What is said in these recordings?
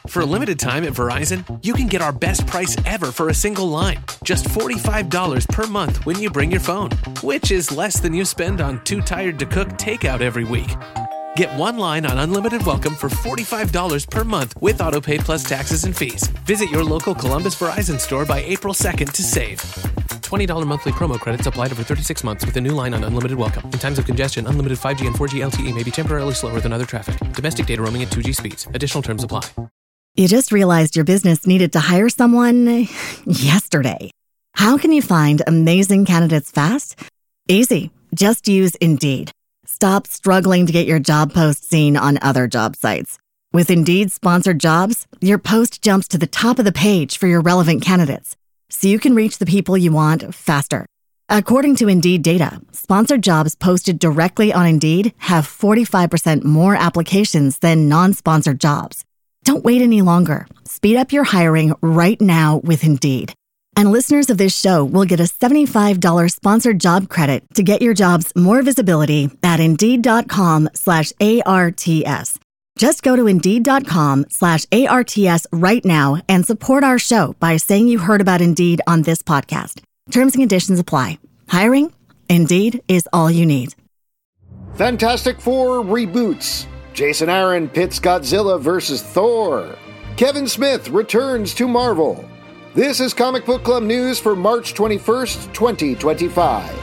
For a limited time at Verizon, you can get our best price ever for a single line. Just $45 per month when you bring your phone, which is less than you spend on Too Tired to Cook takeout every week. Get one line on Unlimited Welcome for $45 per month with AutoPay plus taxes and fees. Visit your local Columbus Verizon store by April 2nd to save. $20 monthly promo credits applied over 36 months with a new line on Unlimited Welcome. In times of congestion, unlimited 5G and 4G LTE may be temporarily slower than other traffic. Domestic data roaming at 2G speeds. Additional terms apply. You just realized your business needed to hire someone yesterday. How can you find amazing candidates fast? Easy. Just use Indeed. Stop struggling to get your job post seen on other job sites. With Indeed sponsored jobs, your post jumps to the top of the page for your relevant candidates, so you can reach the people you want faster. According to Indeed data, sponsored jobs posted directly on Indeed have 45% more applications than non-sponsored jobs. Don't wait any longer. Speed up your hiring right now with Indeed. And listeners of this show will get a $75 sponsored job credit to get your jobs more visibility at Indeed.com/ARTS. Just go to Indeed.com/ARTS right now and support our show by saying you heard about Indeed on this podcast. Terms and conditions apply. Hiring? Indeed is all you need. Fantastic Four reboots. Jason Aaron pits Godzilla vs. Thor. Kevin Smith returns to Marvel. This is Comic Book Club news for March 21st, 2025.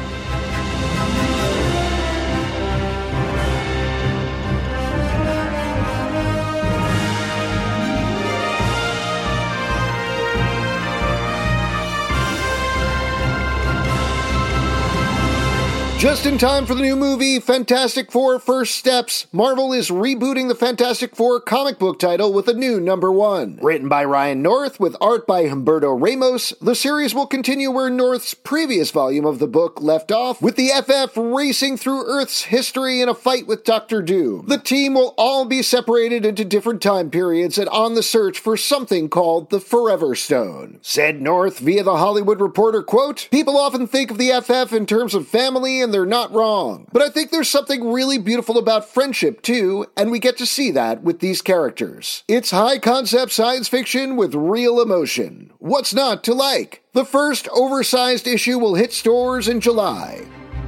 Just in time for the new movie, Fantastic Four First Steps, Marvel is rebooting the Fantastic Four comic book title with a new #1. Written by Ryan North with art by Humberto Ramos, the series will continue where North's previous volume of the book left off, with the FF racing through Earth's history in a fight with Doctor Doom. The team will all be separated into different time periods and on the search for something called the Forever Stone. Said North via The Hollywood Reporter, quote, "People often think of the FF in terms of family, and they're not wrong. But I think there's something really beautiful about friendship, too, and we get to see that with these characters. It's high-concept science fiction with real emotion. What's not to like? The first oversized issue will hit stores in July."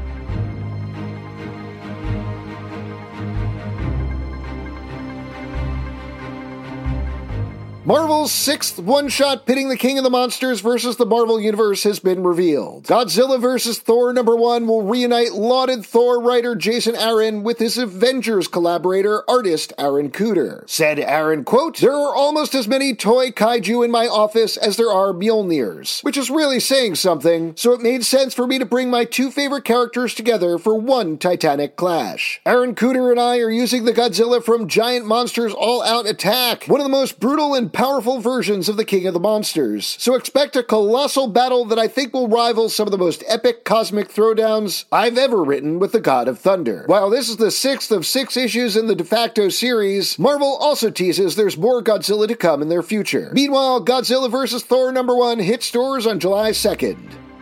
Marvel's 6th one-shot pitting the King of the Monsters versus the Marvel Universe has been revealed. Godzilla vs. Thor #1 will reunite lauded Thor writer Jason Aaron with his Avengers collaborator artist Aaron Kuder. Said Aaron, quote, "There are almost as many toy kaiju in my office as there are Mjolnirs," which is really saying something, so it made sense for me to bring my two favorite characters together for one titanic clash. Aaron Kuder and I are using the Godzilla from Giant Monsters All-Out Attack, one of the most brutal and powerful versions of the King of the Monsters. So expect a colossal battle that I think will rival some of the most epic cosmic throwdowns I've ever written with the God of Thunder. While this is the 6th of 6 issues in the de facto series, Marvel also teases there's more Godzilla to come in their future. Meanwhile, Godzilla vs. Thor #1 hit stores on July 2nd.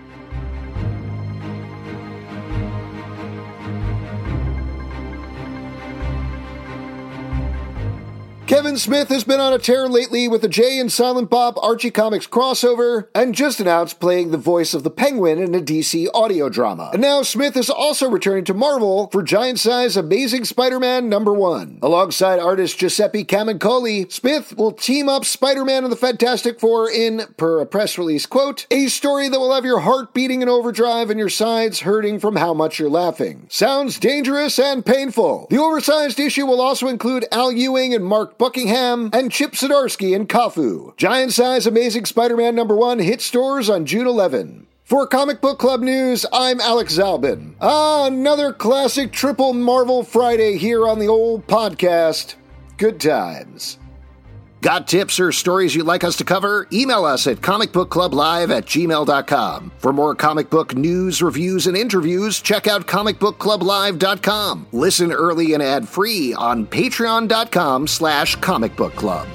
Kevin Smith has been on a tear lately with the Jay and Silent Bob Archie Comics crossover, and just announced playing the voice of the Penguin in a DC audio drama. And now Smith is also returning to Marvel for giant-size Amazing Spider-Man #1. Alongside artist Giuseppe Camuncoli, Smith will team up Spider-Man and the Fantastic Four in, per a press release, quote, "a story that will have your heart beating in overdrive and your sides hurting from how much you're laughing. Sounds dangerous and painful." The oversized issue will also include Al Ewing and Mark Buckingham, and Chip Zdarsky and Kafu. Giant-size Amazing Spider-Man #1 hit stores on June 11. For Comic Book Club News, I'm Alex Zalbin. Another classic triple Marvel Friday here on the old podcast. Good times. Got tips or stories you'd like us to cover? Email us at comicbookclublive@gmail.com. For more comic book news, reviews, and interviews, check out comicbookclublive.com. Listen early and ad-free on patreon.com/comicbookclub.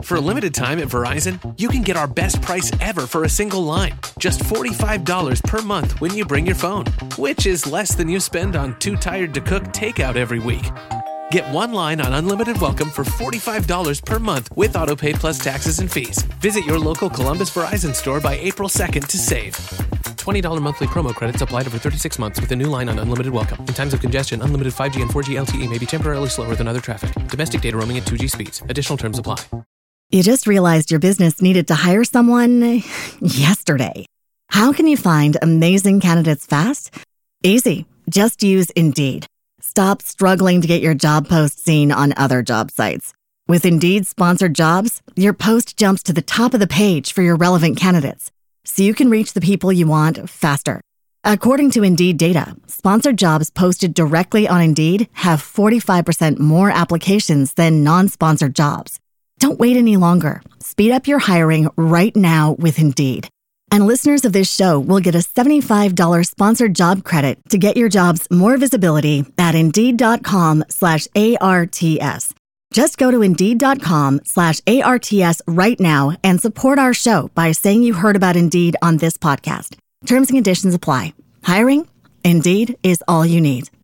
For a limited time at Verizon, you can get our best price ever for a single line. Just $45 per month when you bring your phone, which is less than you spend on Too Tired to Cook takeout every week. Get one line on Unlimited Welcome for $45 per month with AutoPay plus taxes and fees. Visit your local Columbus Verizon store by April 2nd to save. $20 monthly promo credits applied over 36 months with a new line on Unlimited Welcome. In times of congestion, unlimited 5G and 4G LTE may be temporarily slower than other traffic. Domestic data roaming at 2G speeds. Additional terms apply. You just realized your business needed to hire someone yesterday. How can you find amazing candidates fast? Easy. Just use Indeed. Stop struggling to get your job post seen on other job sites. With Indeed sponsored jobs, your post jumps to the top of the page for your relevant candidates, so you can reach the people you want faster. According to Indeed data, sponsored jobs posted directly on Indeed have 45% more applications than non-sponsored jobs. Don't wait any longer. Speed up your hiring right now with Indeed. And listeners of this show will get a $75 sponsored job credit to get your jobs more visibility at Indeed.com/ARTS. Just go to Indeed.com/ARTS right now and support our show by saying you heard about Indeed on this podcast. Terms and conditions apply. Hiring? Indeed is all you need.